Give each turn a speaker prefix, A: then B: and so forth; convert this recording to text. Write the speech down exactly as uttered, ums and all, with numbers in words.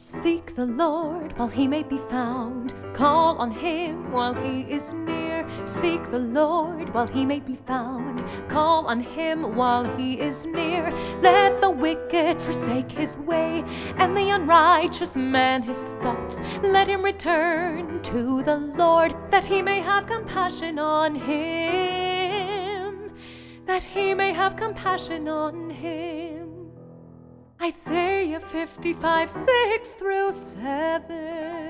A: Seek the Lord while he may be found. Call on him while he is near. Seek the Lord while he may be found. Call on him while he is near. Let the wicked forsake his way, and the unrighteous man his thoughts. Let him return to the Lord, that he may have compassion on him. That he may have compassion on him. Isaiah fifty-five, six through seven.